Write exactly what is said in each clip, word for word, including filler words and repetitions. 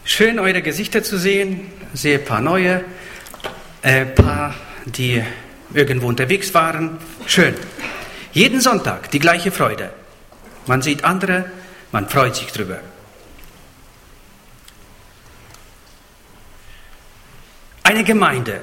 Schön, eure Gesichter zu sehen. Ich sehe ein paar neue, ein äh, paar, die irgendwo unterwegs waren. Schön. Jeden Sonntag die gleiche Freude. Man sieht andere, man freut sich drüber. Eine Gemeinde.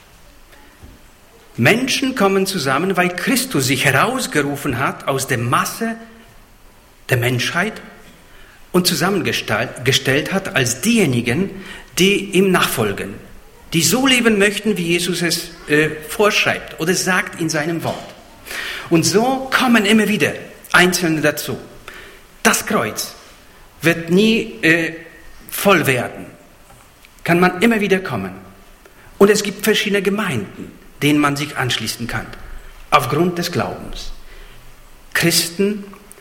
Menschen kommen zusammen, weil Christus sich herausgerufen hat aus der Masse der Menschheit und zusammengestellt hat als diejenigen, die ihm nachfolgen, die so leben möchten, wie Jesus es äh, vorschreibt oder sagt in seinem Wort. Und so kommen immer wieder Einzelne dazu. Das Kreuz wird nie äh, voll werden. Kann man immer wieder kommen. Und es gibt verschiedene Gemeinden, denen man sich anschließen kann, aufgrund des Glaubens. Christen,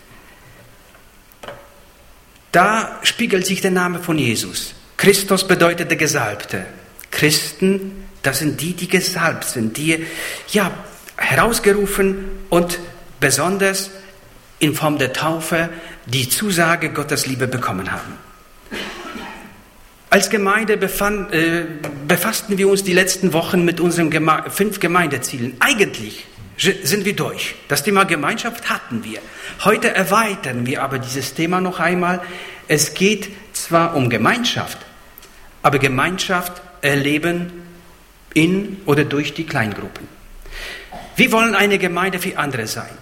da spiegelt sich der Name von Jesus. Christus bedeutet der Gesalbte. Christen, das sind die, die gesalbt sind, die ja herausgerufen und besonders in Form der Taufe die Zusage Gottes Liebe bekommen haben. Als Gemeinde befand, äh, befassten wir uns die letzten Wochen mit unseren Geme- fünf Gemeindezielen. Eigentlich sind wir durch. Das Thema Gemeinschaft hatten wir. Heute erweitern wir aber dieses Thema noch einmal. Es geht zwar um Gemeinschaft, aber Gemeinschaft erleben in oder durch die Kleingruppen. Wir wollen eine Gemeinde für andere sein.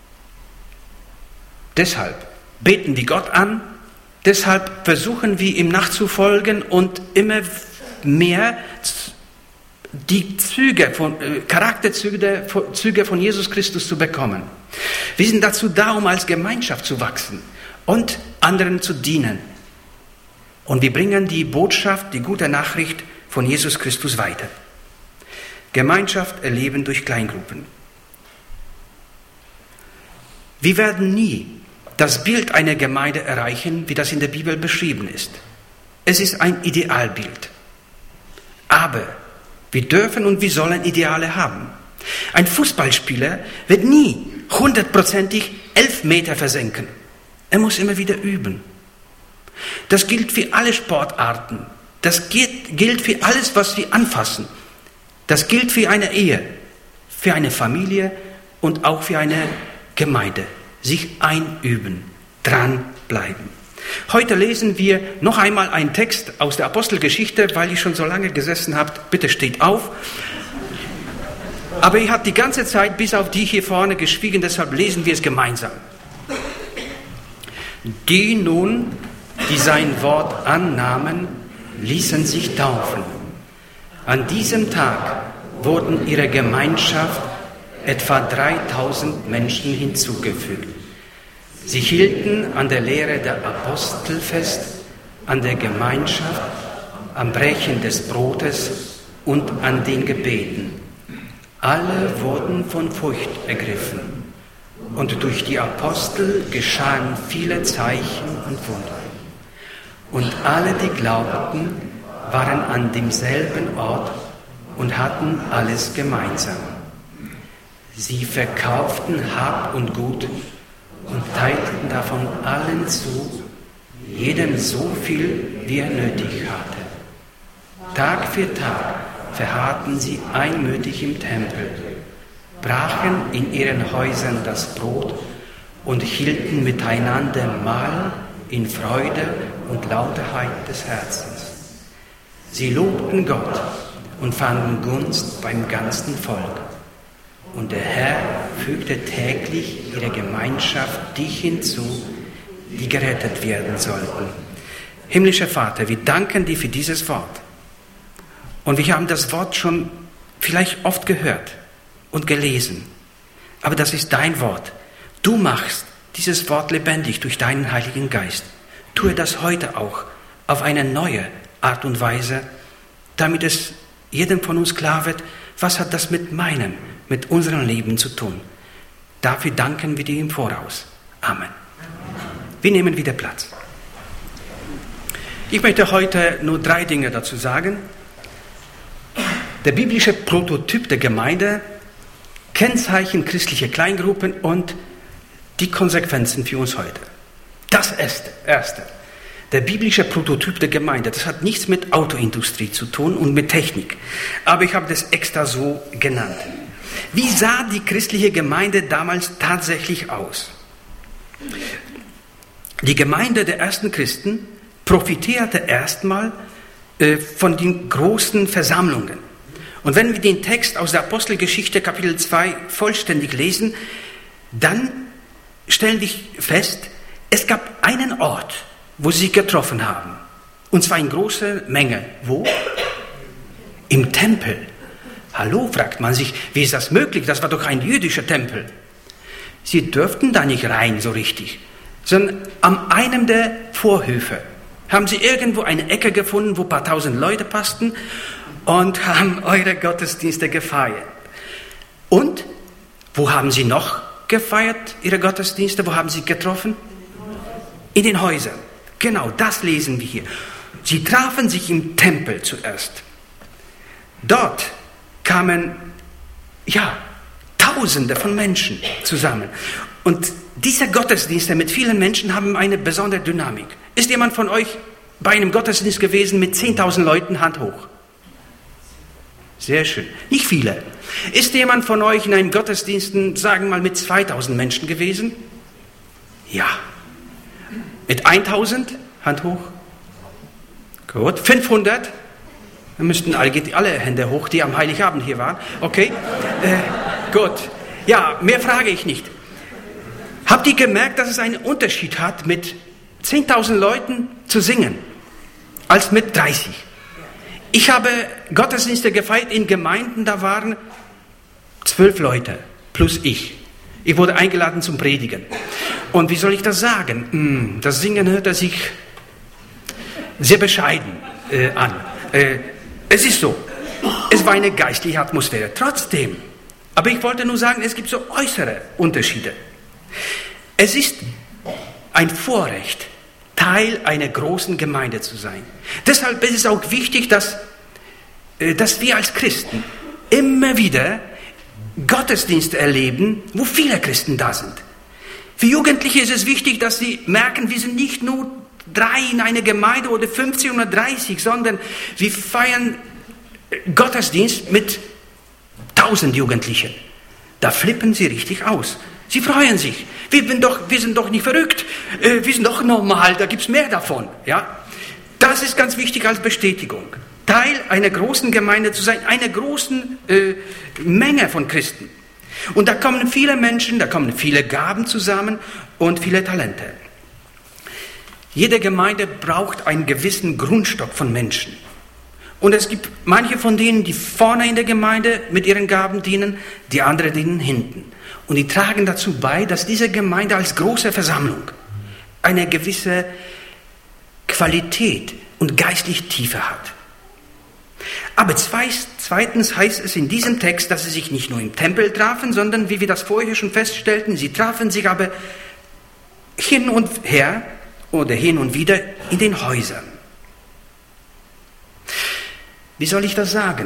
Deshalb beten wir Gott an. Deshalb versuchen wir ihm nachzufolgen und immer mehr die Züge von, äh, Charakterzüge Züge von Jesus Christus zu bekommen. Wir sind dazu da, um als Gemeinschaft zu wachsen und anderen zu dienen. Und wir bringen die Botschaft, die gute Nachricht von Jesus Christus weiter. Gemeinschaft erleben durch Kleingruppen. Wir werden nie das Bild einer Gemeinde erreichen, wie das in der Bibel beschrieben ist. Es ist ein Idealbild. Aber wir dürfen und wir sollen Ideale haben. Ein Fußballspieler wird nie hundertprozentig elf Meter versenken. Er muss immer wieder üben. Das gilt für alle Sportarten. Das gilt, gilt für alles, was wir anfassen. Das gilt für eine Ehe, für eine Familie und auch für eine Gemeinde. Sich einüben, dranbleiben. Heute lesen wir noch einmal einen Text aus der Apostelgeschichte, weil ich schon so lange gesessen habe. Bitte steht auf. Aber ihr habt die ganze Zeit bis auf die hier vorne geschwiegen, deshalb lesen wir es gemeinsam. Die nun, die sein Wort annahmen, ließen sich taufen. An diesem Tag wurden ihrer Gemeinschaft etwa dreitausend Menschen hinzugefügt. Sie hielten an der Lehre der Apostel fest, an der Gemeinschaft, am Brechen des Brotes und an den Gebeten. Alle wurden von Furcht ergriffen. Und durch die Apostel geschahen viele Zeichen und Wunder. Und alle, die glaubten, waren an demselben Ort und hatten alles gemeinsam. Sie verkauften Hab und Gut und teilten davon allen zu, jedem so viel, wie er nötig hatte. Tag für Tag verharrten sie einmütig im Tempel, brachen in ihren Häusern das Brot und hielten miteinander Mahl in Freude und Lauterheit des Herzens. Sie lobten Gott und fanden Gunst beim ganzen Volk. Und der Herr fügte täglich ihrer Gemeinschaft die hinzu, die gerettet werden sollten. Himmlischer Vater, wir danken dir für dieses Wort. Und wir haben das Wort schon vielleicht oft gehört und gelesen. Aber das ist dein Wort. Du machst dieses Wort lebendig durch deinen Heiligen Geist. Tue das heute auch auf eine neue Art und Weise, damit es jedem von uns klar wird, was hat das mit meinem, mit unserem Leben zu tun. Dafür danken wir dir im Voraus. Amen. Wir nehmen wieder Platz. Ich möchte heute nur drei Dinge dazu sagen. Der biblische Prototyp der Gemeinde, Kennzeichen christlicher Kleingruppen und die Konsequenzen für uns heute. Das Erste. der biblische Prototyp der Gemeinde. Das hat nichts mit Autoindustrie zu tun und mit Technik. Aber ich habe das extra so genannt. Wie sah die christliche Gemeinde damals tatsächlich aus? Die Gemeinde der ersten Christen profitierte erstmal äh, von den großen Versammlungen. Und wenn wir den Text aus der Apostelgeschichte Kapitel zwei vollständig lesen, dann stellen wir fest, es gab einen Ort, wo sie sich getroffen haben. Und zwar in großer Menge. Wo? Im Tempel. Hallo, fragt man sich, wie ist das möglich? Das war doch ein jüdischer Tempel. Sie dürften da nicht rein so richtig, sondern an einem der Vorhöfe haben sie irgendwo eine Ecke gefunden, wo ein paar tausend Leute passten und haben eure Gottesdienste gefeiert. Und wo haben sie noch gefeiert, ihre Gottesdienste? Wo haben sie getroffen? In den Häusern. Genau, das lesen wir hier. Sie trafen sich im Tempel zuerst. Dort kamen, ja, Tausende von Menschen zusammen. Und diese Gottesdienste mit vielen Menschen haben eine besondere Dynamik. Ist jemand von euch bei einem Gottesdienst gewesen mit zehntausend Leuten? Hand hoch. Sehr schön. Nicht viele. Ist jemand von euch in einem Gottesdienst, sagen wir mal, mit zweitausend Menschen gewesen? Ja. Mit tausend? Hand hoch. Gut. fünfhundert? Dann müssten alle, alle Hände hoch, die am Heiligabend hier waren. Okay. Äh, gut. Ja, mehr frage ich nicht. Habt ihr gemerkt, dass es einen Unterschied hat, mit zehntausend Leuten zu singen, als mit dreißig? Ich habe Gottesdienste gefeiert in Gemeinden, da waren zwölf Leute, plus ich. Ich wurde eingeladen zum Predigen. Und wie soll ich das sagen? Das Singen hörte sich sehr bescheiden äh, an. Äh, es ist so, es war eine geistliche Atmosphäre. Trotzdem, aber ich wollte nur sagen, es gibt so äußere Unterschiede. Es ist ein Vorrecht, Teil einer großen Gemeinde zu sein. Deshalb ist es auch wichtig, dass, dass wir als Christen immer wieder Gottesdienste erleben, wo viele Christen da sind. Für Jugendliche ist es wichtig, dass sie merken, wir sind nicht nur drei in einer Gemeinde oder fünfzig oder dreißig, sondern wir feiern Gottesdienst mit tausend Jugendlichen. Da flippen sie richtig aus. Sie freuen sich. Wir sind doch, wir sind doch nicht verrückt. Wir sind doch normal, da gibt es mehr davon. Ja? Das ist ganz wichtig als Bestätigung. Teil einer großen Gemeinde zu sein, einer großen äh, Menge von Christen. Und da kommen viele Menschen, da kommen viele Gaben zusammen und viele Talente. Jede Gemeinde braucht einen gewissen Grundstock von Menschen. Und es gibt manche von denen, die vorne in der Gemeinde mit ihren Gaben dienen, die anderen dienen hinten. Und die tragen dazu bei, dass diese Gemeinde als große Versammlung eine gewisse Qualität und geistliche Tiefe hat. Aber zweitens heißt es in diesem Text, dass sie sich nicht nur im Tempel trafen, sondern, wie wir das vorher schon feststellten, sie trafen sich aber hin und her oder hin und wieder in den Häusern. Wie soll ich das sagen?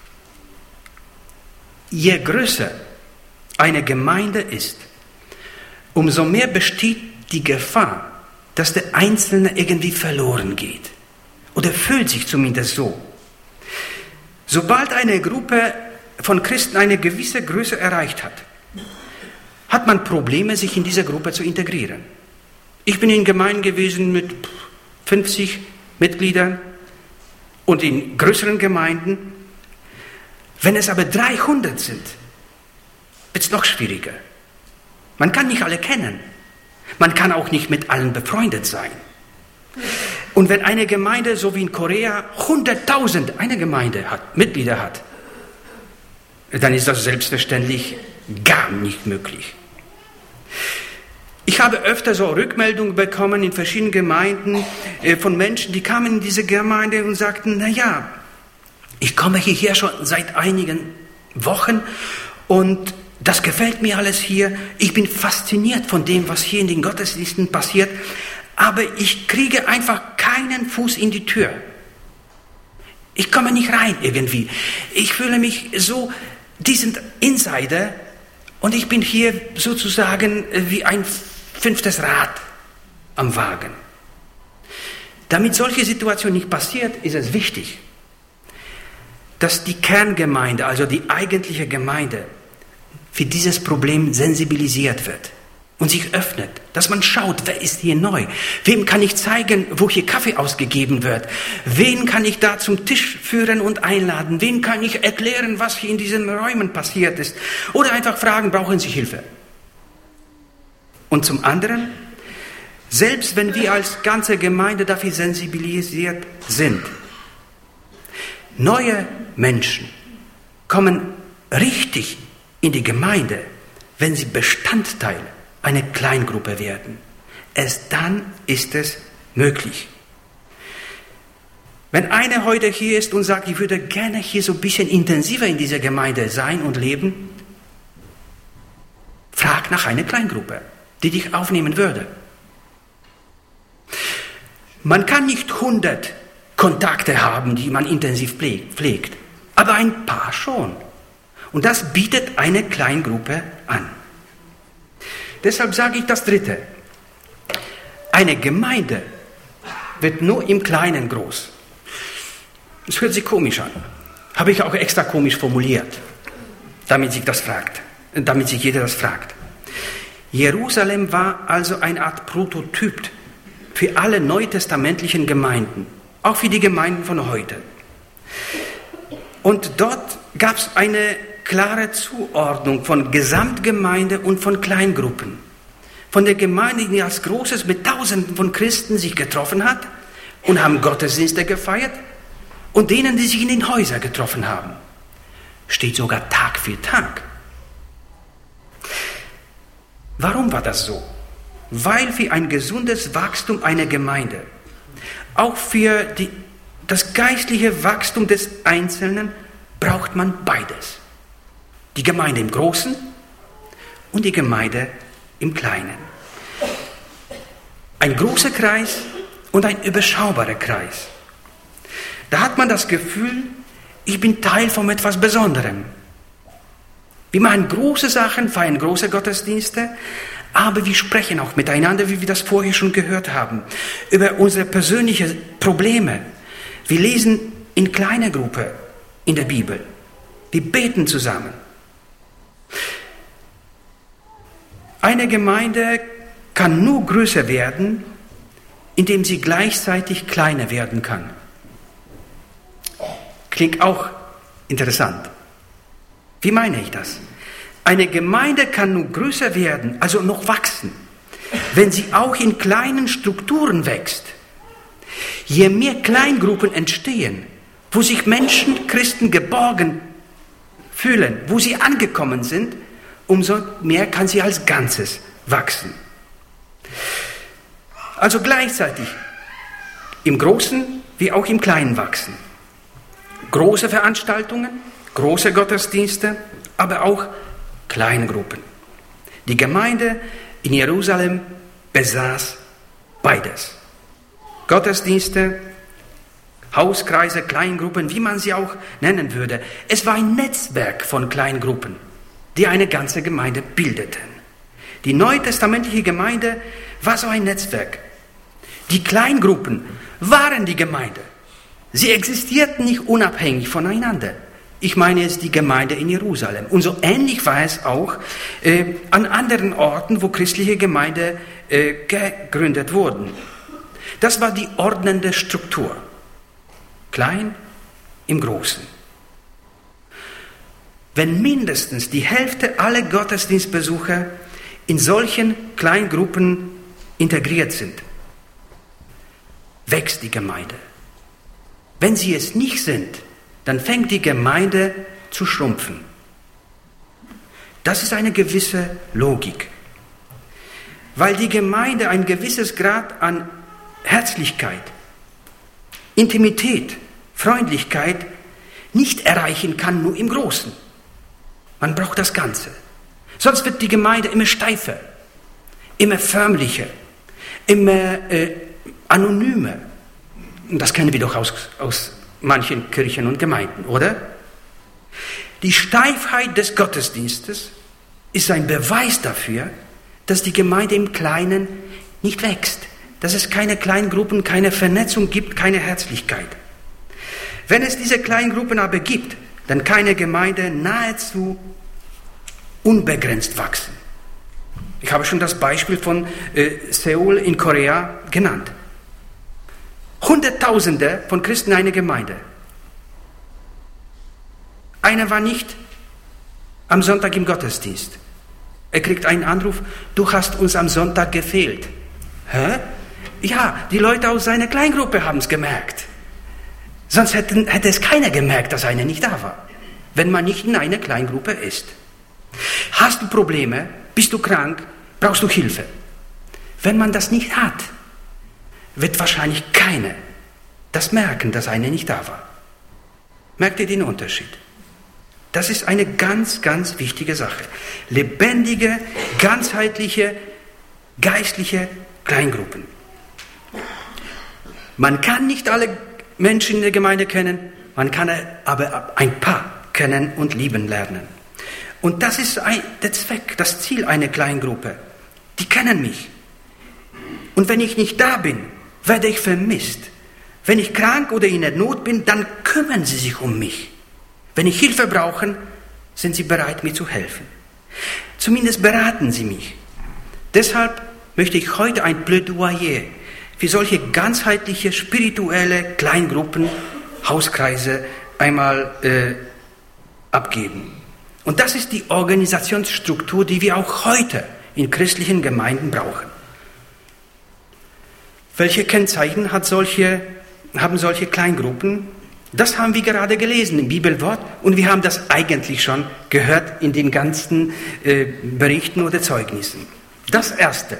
Je größer eine Gemeinde ist, umso mehr besteht die Gefahr, dass der Einzelne irgendwie verloren geht. Oder fühlt sich zumindest so. Sobald eine Gruppe von Christen eine gewisse Größe erreicht hat, hat man Probleme, sich in diese Gruppe zu integrieren. Ich bin in Gemeinden gewesen mit fünfzig Mitgliedern und in größeren Gemeinden. Wenn es aber dreihundert sind, wird es noch schwieriger. Man kann nicht alle kennen. Man kann auch nicht mit allen befreundet sein. Und wenn eine Gemeinde, so wie in Korea, hunderttausend eine Gemeinde hat, Mitglieder hat, dann ist das selbstverständlich gar nicht möglich. Ich habe öfter so Rückmeldungen bekommen in verschiedenen Gemeinden äh, von Menschen, die kamen in diese Gemeinde und sagten, na ja, ich komme hierher schon seit einigen Wochen und das gefällt mir alles hier. Ich bin fasziniert von dem, was hier in den Gottesdiensten passiert, aber ich kriege einfach keinen Fuß in die Tür. Ich komme nicht rein irgendwie. Ich fühle mich so, die sind Insider und ich bin hier sozusagen wie ein fünftes Rad am Wagen. Damit solche Situation nicht passiert, ist es wichtig, dass die Kerngemeinde, also die eigentliche Gemeinde, für dieses Problem sensibilisiert wird und sich öffnet, dass man schaut, wer ist hier neu, wem kann ich zeigen, wo hier Kaffee ausgegeben wird, wen kann ich da zum Tisch führen und einladen, wen kann ich erklären, was hier in diesen Räumen passiert ist, oder einfach fragen, brauchen Sie Hilfe? Und zum anderen, selbst wenn wir als ganze Gemeinde dafür sensibilisiert sind, neue Menschen kommen richtig in die Gemeinde, wenn sie Bestandteil einer Kleingruppe werden. Erst dann ist es möglich. Wenn einer heute hier ist und sagt, ich würde gerne hier so ein bisschen intensiver in dieser Gemeinde sein und leben, frag nach einer Kleingruppe, die dich aufnehmen würde. Man kann nicht hundert Kontakte haben, die man intensiv pflegt, aber ein paar schon. Und das bietet eine Kleingruppe an. Deshalb sage ich das Dritte. Eine Gemeinde wird nur im Kleinen groß. Das hört sich komisch an. Habe ich auch extra komisch formuliert, damit sich das fragt, damit sich jeder das fragt. Jerusalem war also eine Art Prototyp für alle neutestamentlichen Gemeinden, auch für die Gemeinden von heute. Und dort gab es eine klare Zuordnung von Gesamtgemeinde und von Kleingruppen. Von der Gemeinde, die als Großes mit Tausenden von Christen sich getroffen hat und haben Gottesdienste gefeiert, und denen, die sich in den Häusern getroffen haben. Steht sogar Tag für Tag. Warum war das so? Weil für ein gesundes Wachstum einer Gemeinde, auch für die, das geistliche Wachstum des Einzelnen, braucht man beides. Die Gemeinde im Großen und die Gemeinde im Kleinen. Ein großer Kreis und ein überschaubarer Kreis. Da hat man das Gefühl, ich bin Teil von etwas Besonderem. Wir machen große Sachen, feiern große Gottesdienste, aber wir sprechen auch miteinander, wie wir das vorher schon gehört haben, über unsere persönlichen Probleme. Wir lesen in kleiner Gruppe in der Bibel. Wir beten zusammen. Eine Gemeinde kann nur größer werden, indem sie gleichzeitig kleiner werden kann. Klingt auch interessant. Wie meine ich das? Eine Gemeinde kann nur größer werden, also noch wachsen, wenn sie auch in kleinen Strukturen wächst. Je mehr Kleingruppen entstehen, wo sich Menschen, Christen geborgen fühlen, wo sie angekommen sind, umso mehr kann sie als Ganzes wachsen. Also gleichzeitig im Großen wie auch im Kleinen wachsen. Große Veranstaltungen, große Gottesdienste, aber auch Kleingruppen. Die Gemeinde in Jerusalem besaß beides. Gottesdienste, Hauskreise, Kleingruppen, wie man sie auch nennen würde. Es war ein Netzwerk von Kleingruppen, die eine ganze Gemeinde bildeten. Die neutestamentliche Gemeinde war so ein Netzwerk. Die Kleingruppen waren die Gemeinde. Sie existierten nicht unabhängig voneinander. Ich meine jetzt die Gemeinde in Jerusalem. Und so ähnlich war es auch äh, an anderen Orten, wo christliche Gemeinden äh, gegründet wurden. Das war die ordnende Struktur. Klein im Großen. Wenn mindestens die Hälfte aller Gottesdienstbesucher in solchen Kleingruppen integriert sind, wächst die Gemeinde. Wenn sie es nicht sind, dann fängt die Gemeinde zu schrumpfen. Das ist eine gewisse Logik. Weil die Gemeinde ein gewisses Grad an Herzlichkeit, Intimität, Freundlichkeit nicht erreichen kann, nur im Großen. Man braucht das Ganze. Sonst wird die Gemeinde immer steifer, immer förmlicher, immer äh, anonymer. Und das kennen wir doch aus, aus manchen Kirchen und Gemeinden, oder? Die Steifheit des Gottesdienstes ist ein Beweis dafür, dass die Gemeinde im Kleinen nicht wächst, dass es keine Kleingruppen, keine Vernetzung gibt, keine Herzlichkeit. Wenn es diese Kleingruppen aber gibt, dann kann eine Gemeinde nahezu unbegrenzt wachsen. Ich habe schon das Beispiel von äh, Seoul in Korea genannt. Hunderttausende von Christen in einer Gemeinde. Einer war nicht am Sonntag im Gottesdienst. Er kriegt einen Anruf, du hast uns am Sonntag gefehlt. Hä? Ja, die Leute aus seiner Kleingruppe haben es gemerkt. Sonst hätten, hätte es keiner gemerkt, dass einer nicht da war, wenn man nicht in einer Kleingruppe ist. Hast du Probleme? Bist du krank? Brauchst du Hilfe? Wenn man das nicht hat, wird wahrscheinlich keiner das merken, dass einer nicht da war. Merkt ihr den Unterschied? Das ist eine ganz, ganz wichtige Sache. Lebendige, ganzheitliche, geistliche Kleingruppen. Man kann nicht alle Menschen in der Gemeinde kennen, man kann aber ein paar kennen und lieben lernen. Und das ist ein, der Zweck, das Ziel einer Kleingruppe. Die kennen mich. Und wenn ich nicht da bin, werde ich vermisst. Wenn ich krank oder in der Not bin, dann kümmern sie sich um mich. Wenn ich Hilfe brauche, sind sie bereit, mir zu helfen. Zumindest beraten sie mich. Deshalb möchte ich heute ein Plädoyer für solche ganzheitliche, spirituelle Kleingruppen, Hauskreise einmal äh, abgeben. Und das ist die Organisationsstruktur, die wir auch heute in christlichen Gemeinden brauchen. Welche Kennzeichen hat solche, haben solche Kleingruppen? Das haben wir gerade gelesen im Bibelwort und wir haben das eigentlich schon gehört in den ganzen äh, Berichten oder Zeugnissen. Das Erste.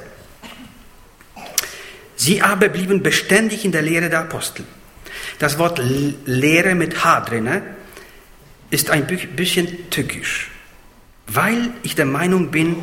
Sie aber blieben beständig in der Lehre der Apostel. Das Wort Lehre mit H drin ist ein bisschen tückisch, weil ich der Meinung bin,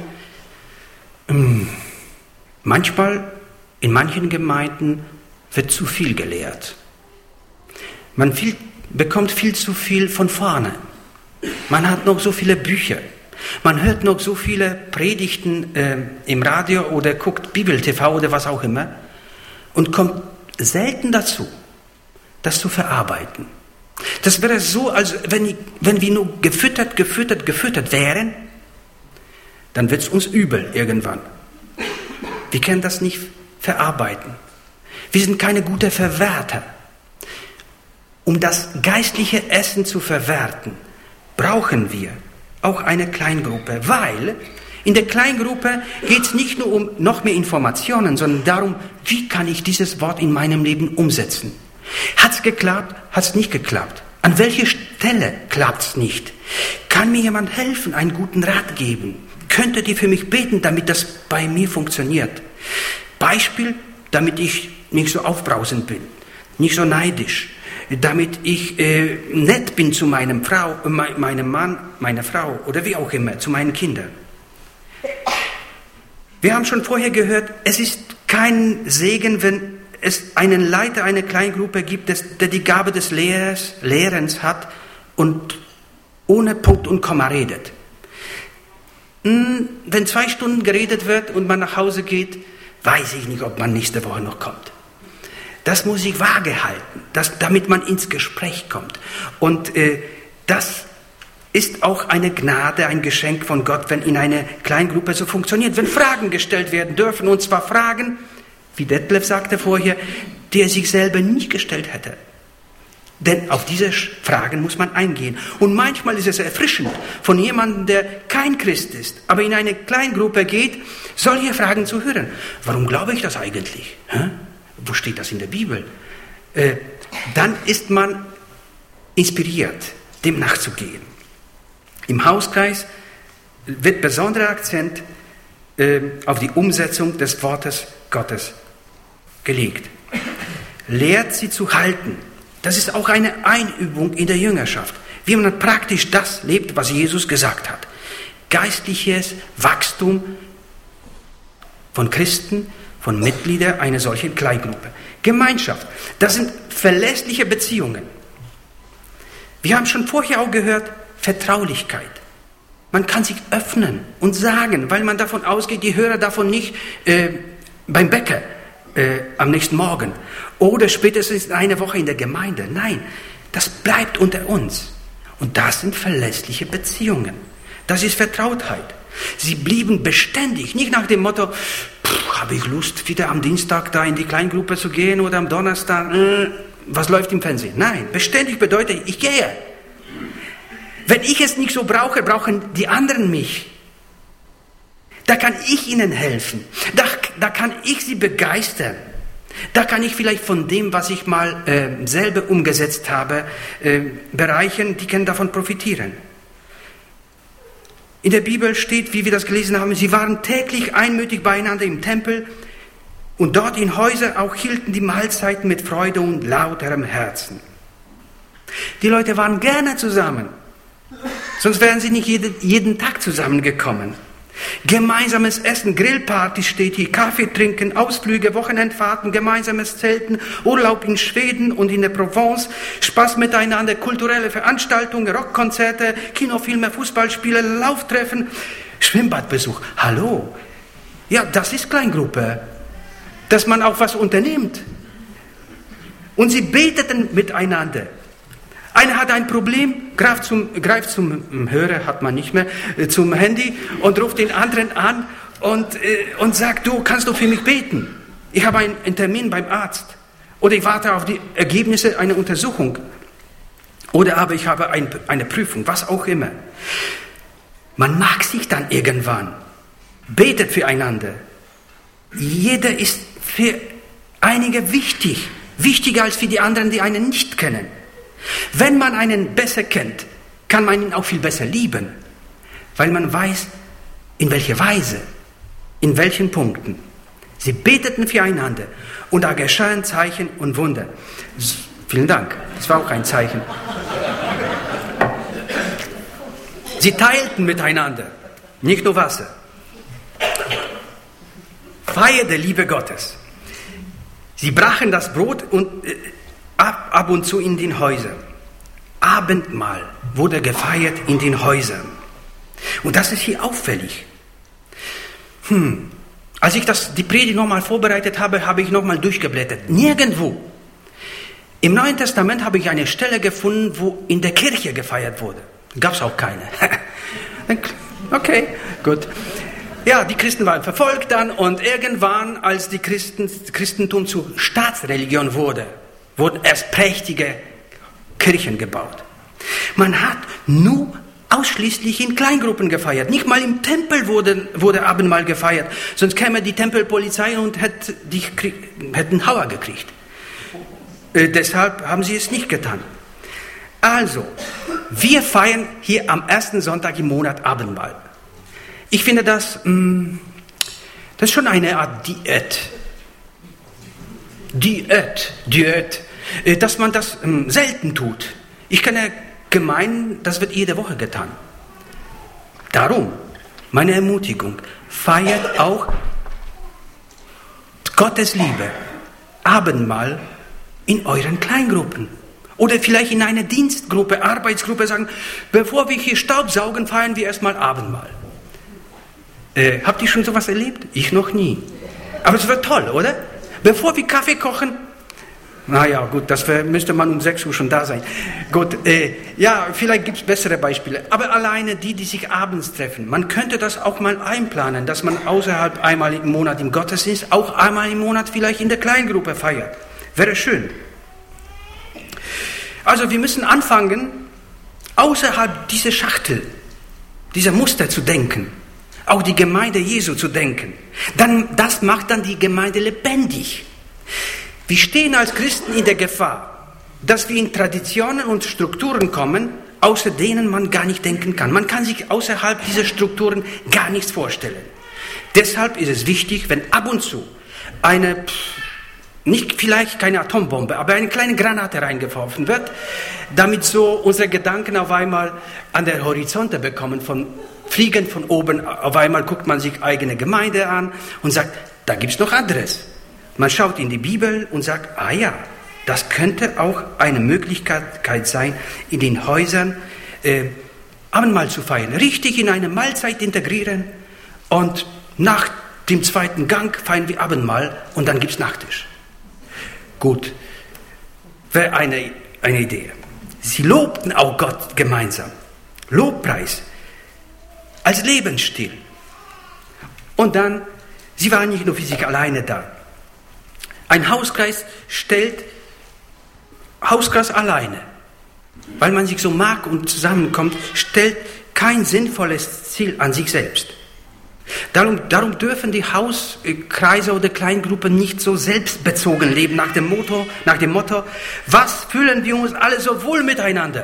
manchmal in manchen Gemeinden wird zu viel gelehrt. Man viel, bekommt viel zu viel von vorne. Man hat noch so viele Bücher. Man hört noch so viele Predigten äh, im Radio oder guckt Bibel-T V oder was auch immer und kommt selten dazu, das zu verarbeiten. Das wäre so, als wenn, ich, wenn wir nur gefüttert, gefüttert, gefüttert wären, dann wird es uns übel irgendwann. Wir können das nicht verarbeiten. Wir sind keine guten Verwerter. Um das geistliche Essen zu verwerten, brauchen wir auch eine Kleingruppe, weil in der Kleingruppe geht es nicht nur um noch mehr Informationen, sondern darum, wie kann ich dieses Wort in meinem Leben umsetzen. Hat es geklappt? Hat es nicht geklappt? An welcher Stelle klappt es nicht? Kann mir jemand helfen, einen guten Rat geben? Könntet ihr für mich beten, damit das bei mir funktioniert? Beispiel, damit ich nicht so aufbrausend bin, nicht so neidisch, damit ich äh, nett bin zu meinem Frau, äh, meinem Mann, meiner Frau oder wie auch immer, zu meinen Kindern. Wir haben schon vorher gehört, es ist kein Segen, wenn es einen Leiter einer Kleingruppe gibt, der die Gabe des Lehrers, Lehrens hat und ohne Punkt und Komma redet. Wenn zwei Stunden geredet wird und man nach Hause geht, weiß ich nicht, ob man nächste Woche noch kommt. Das muss ich vage halten, das, damit man ins Gespräch kommt. Und äh, das ist auch eine Gnade, ein Geschenk von Gott, wenn in einer Kleingruppe so funktioniert. Wenn Fragen gestellt werden dürfen, und zwar Fragen, wie Detlef sagte vorher, die er sich selber nicht gestellt hätte. Denn auf diese Fragen muss man eingehen. Und manchmal ist es erfrischend, von jemandem, der kein Christ ist, aber in eine Kleingruppe geht, solche Fragen zu hören. Warum glaube ich das eigentlich? Hä? Wo steht das in der Bibel? Äh, dann ist man inspiriert, dem nachzugehen. Im Hauskreis wird besonderer Akzent äh, auf die Umsetzung des Wortes Gottes gelegt. Lehrt sie zu halten. Das ist auch eine Einübung in der Jüngerschaft, wie man praktisch das lebt, was Jesus gesagt hat. Geistliches Wachstum von Christen, von Mitgliedern einer solchen Kleingruppe. Gemeinschaft, das sind verlässliche Beziehungen. Wir haben schon vorher auch gehört, Vertraulichkeit. Man kann sich öffnen und sagen, weil man davon ausgeht, die hören davon nicht äh, beim Bäcker, äh, am nächsten Morgen oder spätestens in einer Woche in der Gemeinde. Nein, das bleibt unter uns. Und das sind verlässliche Beziehungen. Das ist Vertrautheit. Sie blieben beständig, nicht nach dem Motto, habe ich Lust, wieder am Dienstag da in die Kleingruppe zu gehen oder am Donnerstag, äh, was läuft im Fernsehen? Nein, beständig bedeutet, ich gehe. Wenn ich es nicht so brauche, brauchen die anderen mich. Da kann ich ihnen helfen. Da, da kann ich sie begeistern. Da kann ich vielleicht von dem, was ich mal äh, selber umgesetzt habe, äh, Bereichen, die können davon profitieren. In der Bibel steht, wie wir das gelesen haben, sie waren täglich einmütig beieinander im Tempel und dort in Häusern auch hielten die Mahlzeiten mit Freude und lauterem Herzen. Die Leute waren gerne zusammen, sonst wären sie nicht jeden, jeden Tag zusammengekommen. Gemeinsames Essen, Grillparty steht hier, Kaffee trinken, Ausflüge, Wochenendfahrten, gemeinsames Zelten, Urlaub in Schweden und in der Provence, Spaß miteinander, kulturelle Veranstaltungen, Rockkonzerte, Kinofilme, Fußballspiele, Lauftreffen, Schwimmbadbesuch. Hallo? Ja, das ist Kleingruppe, dass man auch was unternimmt. Und sie beteten miteinander. Einer hat ein Problem, greift zum, greift zum Hörer, hat man nicht mehr, äh, zum Handy und ruft den anderen an und, äh, und sagt, du, kannst du für mich beten? Ich habe einen, einen Termin beim Arzt. Oder ich warte auf die Ergebnisse einer Untersuchung. Oder aber ich habe ein, eine Prüfung, was auch immer. Man mag sich dann irgendwann. Betet füreinander. Jeder ist für einige wichtig. Wichtiger als für die anderen, die einen nicht kennen. Wenn man einen besser kennt, kann man ihn auch viel besser lieben, weil man weiß, in welcher Weise, in welchen Punkten. Sie beteten füreinander und da geschahen Zeichen und Wunder. Vielen Dank, das war auch ein Zeichen. Sie teilten miteinander, nicht nur Wasser. Feier der Liebe Gottes. Sie brachen das Brot und äh, Ab, ab und zu in den Häusern. Abendmahl wurde gefeiert in den Häusern. Und das ist hier auffällig. Hm. Als ich das, die Predigt nochmal vorbereitet habe, habe ich nochmal durchgeblättert. Nirgendwo. Im Neuen Testament habe ich eine Stelle gefunden, wo in der Kirche gefeiert wurde. Gab es auch keine. Okay, gut. Ja, die Christen waren verfolgt dann und irgendwann, als die Christen, Christentum zur Staatsreligion wurde, wurden erst prächtige Kirchen gebaut. Man hat nur ausschließlich in Kleingruppen gefeiert. Nicht mal im Tempel wurde, wurde Abendmahl gefeiert. Sonst käme die Tempelpolizei und hätte die, hätten Hauer gekriegt. Äh, deshalb haben sie es nicht getan. Also, wir feiern hier am ersten Sonntag im Monat Abendmahl. Ich finde das, mh, das ist schon eine Art Diät. Diät, Diät. Dass man das ähm, selten tut. Ich kenne Gemeinden, das wird jede Woche getan. Darum, meine Ermutigung, feiert auch Gottes Liebe, Abendmahl in euren Kleingruppen. Oder vielleicht in einer Dienstgruppe, Arbeitsgruppe sagen, bevor wir hier Staubsaugen, feiern wir erstmal Abendmahl. Äh, habt ihr schon sowas erlebt? Ich noch nie. Aber es wird toll, oder? Bevor wir Kaffee kochen, naja, gut, das wär, müsste man um sechs Uhr schon da sein. Gut, äh, ja, vielleicht gibt es bessere Beispiele. Aber alleine die, die sich abends treffen, man könnte das auch mal einplanen, dass man außerhalb einmal im Monat im Gottesdienst, auch einmal im Monat vielleicht in der Kleingruppe feiert. Wäre schön. Also wir müssen anfangen, außerhalb dieser Schachtel, dieser Muster zu denken. Auch die Gemeinde Jesu zu denken. Dann, das macht dann die Gemeinde lebendig. Wir stehen als Christen in der Gefahr, dass wir in Traditionen und Strukturen kommen, außer denen man gar nicht denken kann. Man kann sich außerhalb dieser Strukturen gar nichts vorstellen. Deshalb ist es wichtig, wenn ab und zu eine, nicht vielleicht keine Atombombe, aber eine kleine Granate reingeworfen wird, damit so unsere Gedanken auf einmal an der Horizonte bekommen, von fliegen von oben, auf einmal guckt man sich eigene Gemeinde an und sagt, da gibt es noch anderes. Man schaut in die Bibel und sagt, ah ja, das könnte auch eine Möglichkeit sein, in den Häusern äh, Abendmahl zu feiern. Richtig in eine Mahlzeit integrieren und nach dem zweiten Gang feiern wir Abendmahl und dann gibt es Nachtisch. Gut, wäre eine, eine Idee. Sie lobten auch Gott gemeinsam. Lobpreis als Lebensstil. Und dann, sie waren nicht nur für sich alleine da. Ein Hauskreis stellt Hauskreis alleine, weil man sich so mag und zusammenkommt, stellt kein sinnvolles Ziel an sich selbst. Darum, darum dürfen die Hauskreise oder Kleingruppen nicht so selbstbezogen leben, nach dem Motto, nach dem Motto, was fühlen wir uns alle so wohl miteinander?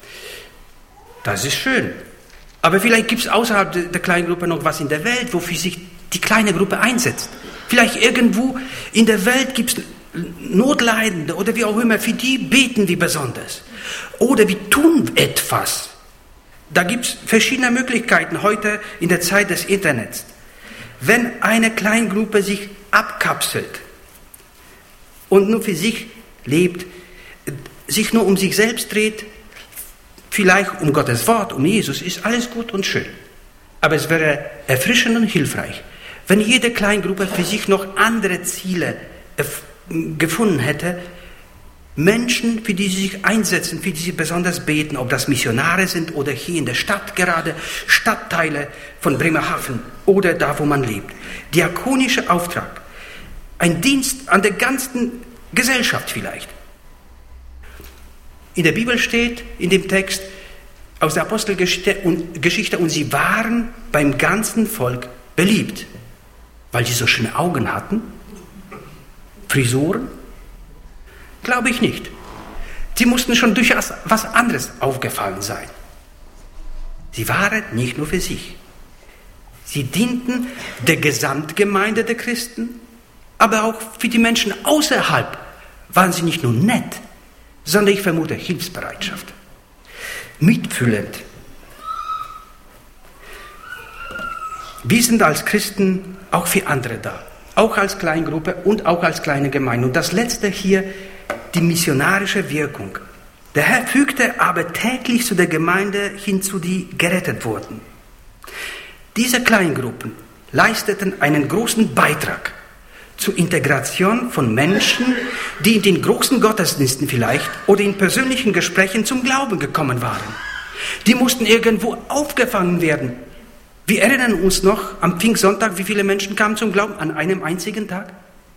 Das ist schön. Aber vielleicht gibt es außerhalb der Kleingruppe noch was in der Welt, wofür sich die kleine Gruppe einsetzt. Vielleicht irgendwo in der Welt gibt es Notleidende oder wie auch immer, für die beten wir besonders. Oder wir tun etwas. Da gibt es verschiedene Möglichkeiten heute in der Zeit des Internets. Wenn eine Kleingruppe sich abkapselt und nur für sich lebt, sich nur um sich selbst dreht, vielleicht um Gottes Wort, um Jesus, ist alles gut und schön. Aber es wäre erfrischend und hilfreich, wenn jede Kleingruppe für sich noch andere Ziele gefunden hätte, Menschen, für die sie sich einsetzen, für die sie besonders beten, ob das Missionare sind oder hier in der Stadt gerade, Stadtteile von Bremerhaven oder da, wo man lebt. Diakonischer Auftrag, ein Dienst an der ganzen Gesellschaft vielleicht. In der Bibel steht, in dem Text aus der Apostelgeschichte und, Geschichte, und sie waren beim ganzen Volk beliebt, weil sie so schöne Augen hatten, Frisuren. Glaube ich nicht. Sie mussten schon durchaus was anderes aufgefallen sein. Sie waren nicht nur für sich. Sie dienten der Gesamtgemeinde der Christen, aber auch für die Menschen außerhalb waren sie nicht nur nett, sondern ich vermute Hilfsbereitschaft. Mitfühlend. Wir sind als Christen auch für andere da. Auch als Kleingruppe und auch als kleine Gemeinde. Und das Letzte hier, die missionarische Wirkung. Der Herr fügte aber täglich zu der Gemeinde hinzu, die gerettet wurden. Diese Kleingruppen leisteten einen großen Beitrag zur Integration von Menschen, die in den großen Gottesdiensten vielleicht oder in persönlichen Gesprächen zum Glauben gekommen waren. Die mussten irgendwo aufgefangen werden. Wir erinnern uns noch am Pfingstsonntag, wie viele Menschen kamen zum Glauben an einem einzigen Tag?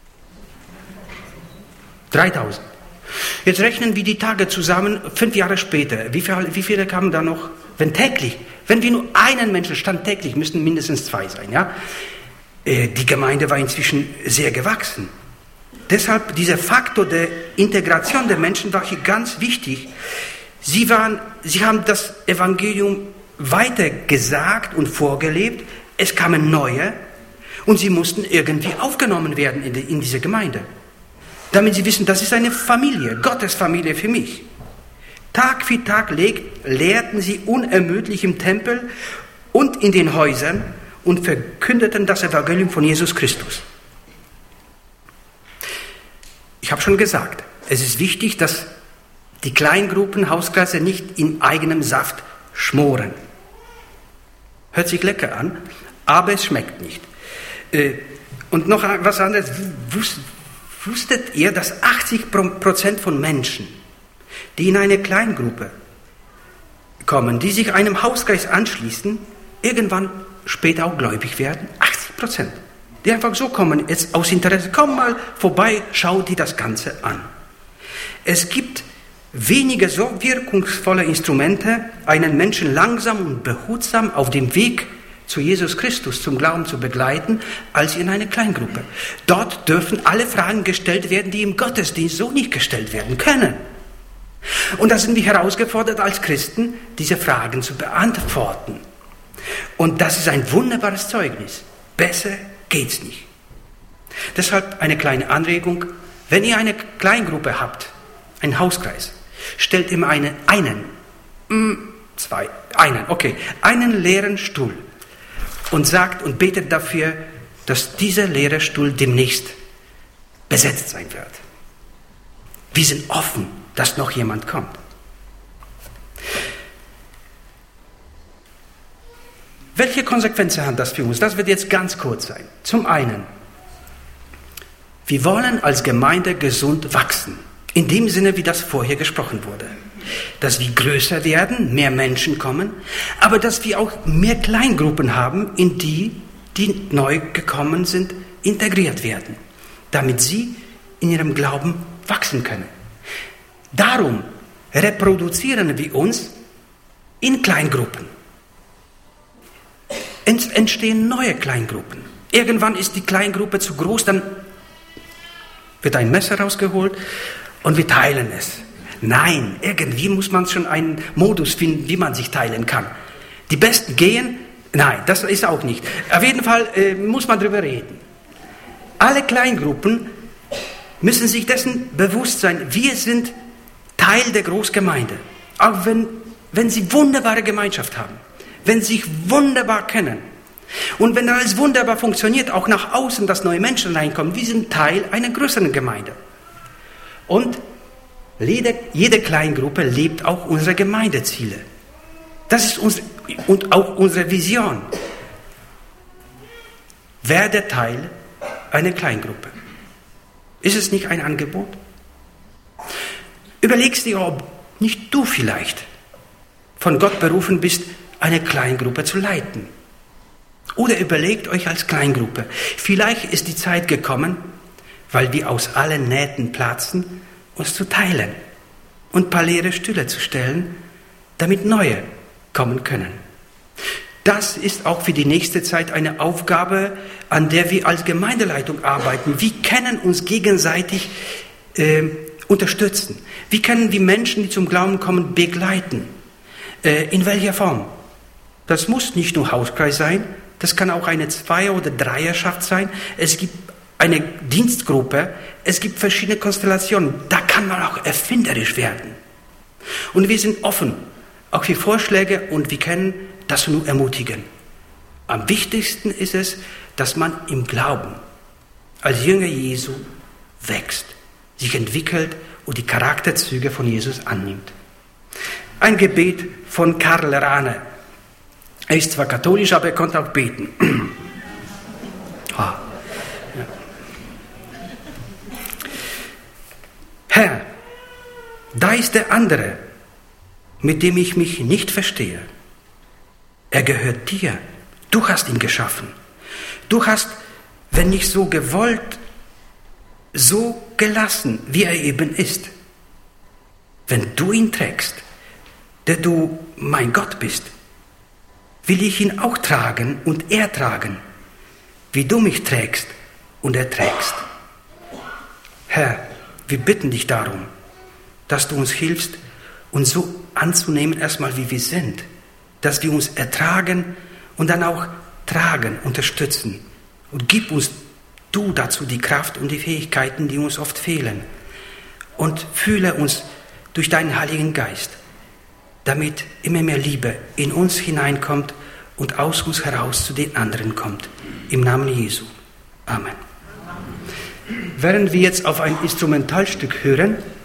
dreitausend. Jetzt rechnen wir die Tage zusammen, fünf Jahre später. Wie viele, wie viele kamen da noch? Wenn täglich, wenn wir nur einen Menschen stand täglich, müssten mindestens zwei sein. Ja? Die Gemeinde war inzwischen sehr gewachsen. Deshalb dieser Faktor der Integration der Menschen war hier ganz wichtig. Sie, waren, sie haben das Evangelium weiter gesagt und vorgelebt. Es kamen neue und sie mussten irgendwie aufgenommen werden in, die, in diese Gemeinde. Damit sie wissen, das ist eine Familie, Gottes Familie für mich. Tag für Tag lehrten sie unermüdlich im Tempel und in den Häusern und verkündeten das Evangelium von Jesus Christus. Ich habe schon gesagt, es ist wichtig, dass die Kleingruppen, Hauskreise nicht in eigenem Saft schmoren. Hört sich lecker an, aber es schmeckt nicht. Und noch was anderes. Wusstet ihr, dass achtzig Prozent von Menschen, die in eine Kleingruppe kommen, die sich einem Hauskreis anschließen, irgendwann später auch gläubig werden? achtzig Prozent. Die einfach so kommen, jetzt aus Interesse, komm mal vorbei, schau dir das Ganze an. Es gibt wenige so wirkungsvolle Instrumente, einen Menschen langsam und behutsam auf dem Weg zu Jesus Christus, zum Glauben zu begleiten, als in eine Kleingruppe. Dort dürfen alle Fragen gestellt werden, die im Gottesdienst so nicht gestellt werden können. Und da sind wir herausgefordert als Christen, diese Fragen zu beantworten. Und das ist ein wunderbares Zeugnis. Besser geht's nicht. Deshalb eine kleine Anregung. Wenn ihr eine Kleingruppe habt, einen Hauskreis, stellt immer eine, einen, zwei, einen, okay, einen leeren Stuhl und sagt und betet dafür, dass dieser leere Stuhl demnächst besetzt sein wird. Wir sind offen, dass noch jemand kommt. Welche Konsequenzen hat das für uns? Das wird jetzt ganz kurz sein. Zum einen, wir wollen als Gemeinde gesund wachsen. In dem Sinne, wie das vorher gesprochen wurde. Dass wir größer werden, mehr Menschen kommen, aber dass wir auch mehr Kleingruppen haben, in die, die neu gekommen sind, integriert werden, damit sie in ihrem Glauben wachsen können. Darum reproduzieren wir uns in Kleingruppen. Es entstehen neue Kleingruppen. Irgendwann ist die Kleingruppe zu groß, dann wird ein Messer rausgeholt und wir teilen es. Nein, irgendwie muss man schon einen Modus finden, wie man sich teilen kann. Die Besten gehen? Nein, das ist auch nicht. Auf jeden Fall äh, muss man darüber reden. Alle Kleingruppen müssen sich dessen bewusst sein, wir sind Teil der Großgemeinde. Auch wenn, wenn sie wunderbare Gemeinschaft haben, wenn sie sich wunderbar kennen und wenn alles wunderbar funktioniert, auch nach außen, dass neue Menschen reinkommen, wir sind Teil einer größeren Gemeinde. Und jede, jede Kleingruppe lebt auch unsere Gemeindeziele. Das ist unsere, und auch unsere Vision. Werde Teil einer Kleingruppe. Ist es nicht ein Angebot? Überlegst dir, ob nicht du vielleicht von Gott berufen bist, eine Kleingruppe zu leiten. Oder überlegt euch als Kleingruppe. Vielleicht ist die Zeit gekommen, weil wir aus allen Nähten platzen, uns zu teilen und ein paar leere Stühle zu stellen, damit neue kommen können. Das ist auch für die nächste Zeit eine Aufgabe, an der wir als Gemeindeleitung arbeiten. Wie können uns gegenseitig äh, unterstützen? Wie können wir Menschen, die zum Glauben kommen, begleiten? Äh, in welcher Form? Das muss nicht nur Hauskreis sein, das kann auch eine Zweier- oder Dreierschaft sein. Es gibt eine Dienstgruppe, es gibt verschiedene Konstellationen. Da kann man auch erfinderisch werden. Und wir sind offen, auch für Vorschläge, und wir können das nur ermutigen. Am wichtigsten ist es, dass man im Glauben als Jünger Jesu wächst, sich entwickelt und die Charakterzüge von Jesus annimmt. Ein Gebet von Karl Rahner. Er ist zwar katholisch, aber er konnte auch beten. ah. ja. Herr, da ist der andere, mit dem ich mich nicht verstehe. Er gehört dir. Du hast ihn geschaffen. Du hast, wenn nicht so gewollt, so gelassen, wie er eben ist. Wenn du ihn trägst, der du mein Gott bist, will ich ihn auch tragen und ertragen, wie du mich trägst und erträgst. Herr, wir bitten dich darum, dass du uns hilfst, uns so anzunehmen, erstmal wie wir sind, dass wir uns ertragen und dann auch tragen, unterstützen. Und gib uns du dazu die Kraft und die Fähigkeiten, die uns oft fehlen. Und fühle uns durch deinen Heiligen Geist, damit immer mehr Liebe in uns hineinkommt und aus uns heraus zu den anderen kommt. Im Namen Jesu. Amen. Während wir jetzt auf ein Instrumentalstück hören,